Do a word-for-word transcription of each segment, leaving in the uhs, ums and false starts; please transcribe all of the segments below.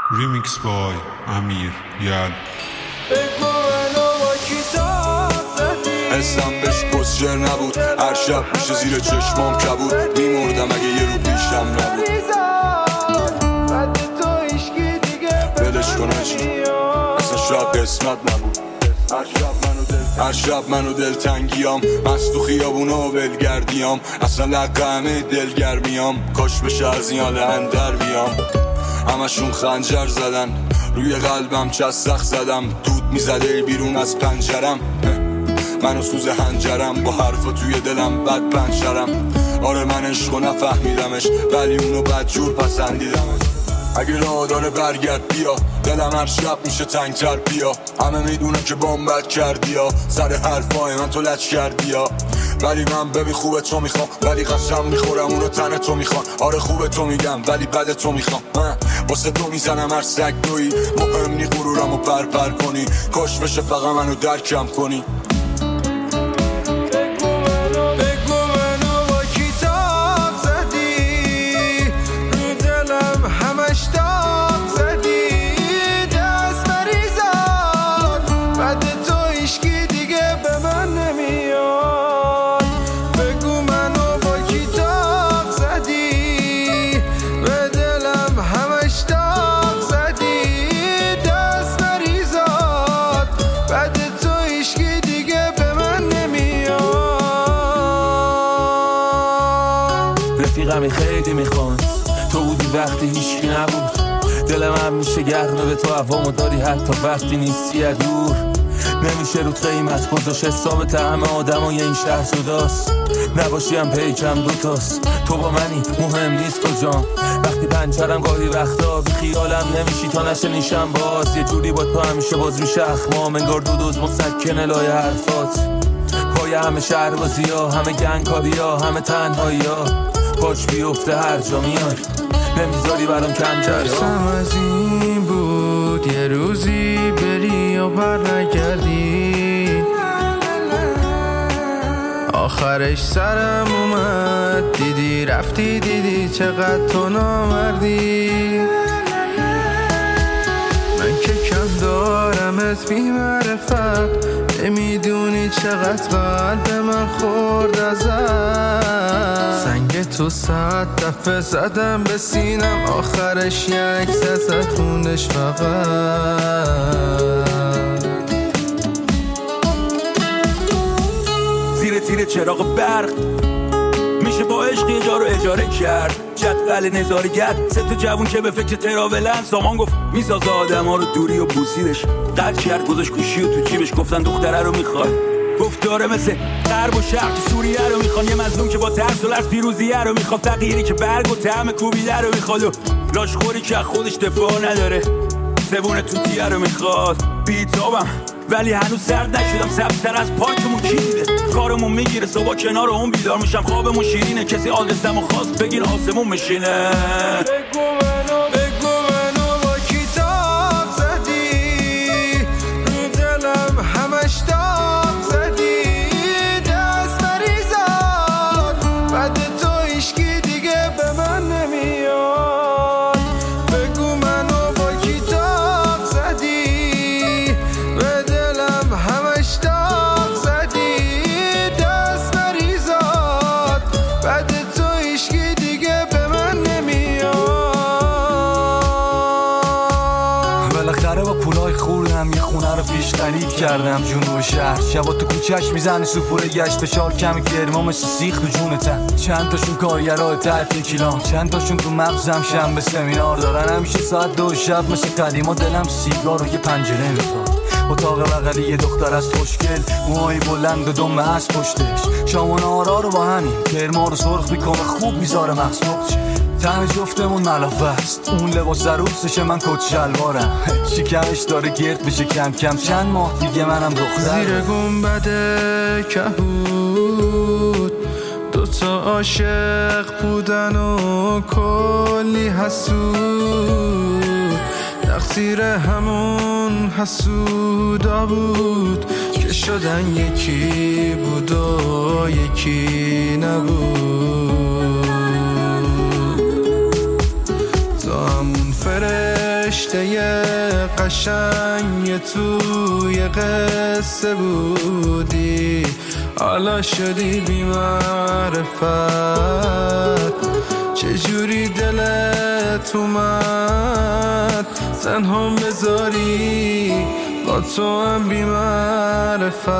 Remix by امیر یل. حسم بهش پسجر نبود، هر شب میشه زیر چشمام کبود، میمردم اگه یه رو پیشم نبود. بلش کن اجی اصلا شاید قسمت نبود. هر شب منو دل هر شب منو دلتنگیام، از تو خیابونا و ولگردیام، اصلا لقه همه دلگرمیام. کاش بشه از این حال اندر بیام. همشون خنجر زدن روی قلبم، چسخ زدم دود میزده بیرون از پنجرم. منو سوز هنجرم با حرفا توی دلم بد پنجرم. آره من عشقو نفهمیدمش ولی اونو بدجور پسندیدمش. اگه راه داره برگرد بیا، دلم هر شب میشه تنگتر بیا. همه میدونم که بام بد کردی ها، سر حرفای من تو لچ کردی ها. ولی من ببین خوبه تو میخوام، ولی قسم میخورم اونو تن تو میخوام. آره خوبه تو میگم ولی بد تو میخوام. واسه تو میزنم هر سگ دوی، مهم نی غرورمو پر پر کنی. کاش بشه فقط منو درکم کنی. رفیقمی خیلی میخوان، تو بودی وقتی هیچکی نبود. دلم هم میشه گرمه به تو هوامو داری حتی وقتی نیستی دور. نمیشه رو قیمت گذاشت، حساب طعم آدم و یه این شهر جداست. نباشی هم پیکم دوتاست، تو با منی مهم نیست کجام. وقتی پنجرم گاهی وقتا بی خیالم نمیشی تا نشه نیشم باز. یه جوری با تو همیشه باز میشه اخمام، انگار دو دوز مسکنه لای حرفات. پای همه شهر بازی ها، همه گنگکاری ها، همه تنهایی ها. باش بیفته هر جا میای نمیذاری برام کم جایی. ترسم از این بود یه روزی بری و بر نگردی، آخرش سرم اومد دیدی رفتی، دیدی چقدر تو نامردی. من که کم دارمت بی معرفت، نمیدونی چقدر قلب من خورد ازت. سنگ تو صد دفعه زدم به سینم، آخرش یک زد خوندش فقط. زیر تیر چراغ برق میشه با عشق یه جا رو اجاره کرد. جدول نظارگر سه تا جوون که به فکر تراولن، سامان گفت میسازه آدم ها رو دوری و بوسیدش. قد کرد گذاشت گوشی و تو جیبش، گفتن دختره رو میخواد. گفت داره مثل غرب و شرق سوریه رو میخوان. یه مظلوم که با ترس و لرز پیروزیه رو میخواد. فقیری که برگ و طعم کوبیده رو میخواد و لاشخوری که خودش دفاع نداره. زبون توتیه رو میخواد. بیتابم ولی هنوز سرد نشدم، سبزتر از پارکمون کی دیده. کارمون میگیره صبح کنار اون بیدار میشم، خوابمون شیرینه. کسی آدرسمو خواست بگیر آسمون میشینه. یه خونه رو پیش خرید کردم جنوب شهر. شبا تو کوچه‌اش میزنه سوپور گشت، فشار کمی گرما مثل سیخ تو جونتن. چند تاشون کارگرای تحت کیلان، چند تاشون تو مغزم شنبه سمینار دارن. همیشه ساعت دو شب مثل قدیما دلم سیگار و یه پنجره میخواد. اتاق بغلی یه دختر از خوشگل، موهای بلند و دم از پشتش. شام و نهارا رو با همین کرما رو سرخ میکنه، خوب میذاره مغز نقطه. تن جفتمون ملافه است، اون لباس عروسشه من کت شلوارم. شکمش داره گرد بشه کم کم، چند ماه دیگه منم دختر. زیر گنبد کهود دوتا عاشق بودن و کلی حسود. تقصیر همون حسودا بود که شدن یکی بود و یکی نبود. تا همون فرش نوشته قشنگ توی قصه بودی، حالا شدی بی معرفت. چجوری دلت اومد تنها بذاری با تو هم بی معرفت.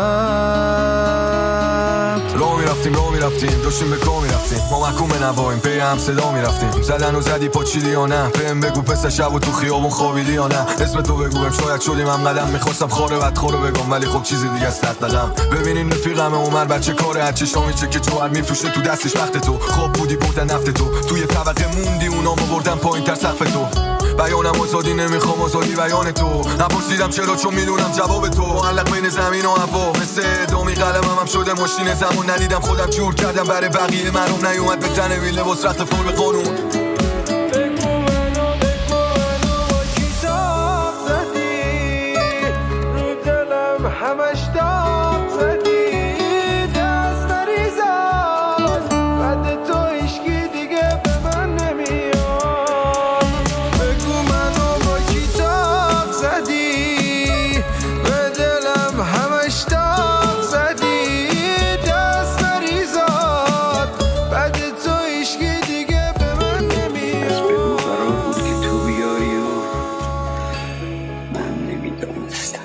رو میرفتیم رو میرفتیم داشتیم به کو میرفتیم، ما محکوم نباییم پی هم صدا میرفتیم. زدن و زدی پاچیدی یا نه، بهم بگو پس شب و تو خیابون خوابیدی یا نه. اسم تو بگو بهم شاید شدیم هم قدم، میخواستم خاره بدخور رو بگم ولی خب چیزی دیگه است نقدم. ببینین رفیقم عمر بچه کاره، هرچه شامی چه که جوهر میفروشه تو دستش وقت تو. خواب بودی بردن نفت تو، توی طبقه موندی اونامو بردن پایین تر سقف تو. بیانم آزادی نمیخوام آزادی بیان تو، نپرسیدم چرا چون میدونم جواب تو. معلق بین زمین و هوا مثل ادامی قلمم هم شده ماشین زمان. ندیدم خودم جور کردم برای بقیه مرام نیومد به تن وی لباس رخت فرم قانون. همش داد زدی دست نریزاد، بعد تو عشقی دیگه به من نمیاد. بگو منو با کی داغ زدی، به دلم همش داغ زدی دست نریزاد، بعد تو عشقی دیگه به من نمیاد. از بگو قرار بود که تو بیاری و من نمیدونستم.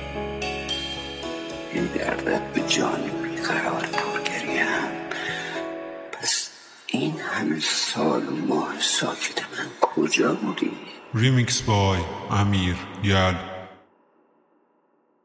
این دردت به جان بیقرار پرگریم، پس این همه سال و ماه ساکت من کجا بودی؟ ریمیکس بای امیر یل.